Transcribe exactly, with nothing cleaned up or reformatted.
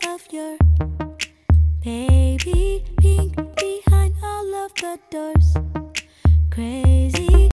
of your baby pink behind all of the doors. Crazy.